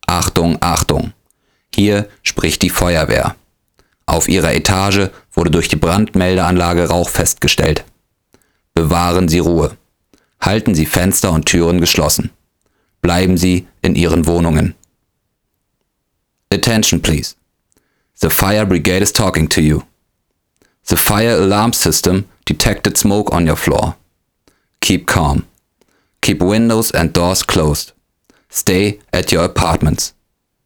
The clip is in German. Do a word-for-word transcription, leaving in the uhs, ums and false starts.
Achtung, Achtung! Hier spricht die Feuerwehr. Auf Ihrer Etage wurde durch die Brandmeldeanlage Rauch festgestellt. Bewahren Sie Ruhe. Halten Sie Fenster und Türen geschlossen. Bleiben Sie in Ihren Wohnungen. Attention please. The fire brigade is talking to you. The fire alarm system detected smoke on your floor. Keep calm. Keep windows and doors closed. Stay at your apartments.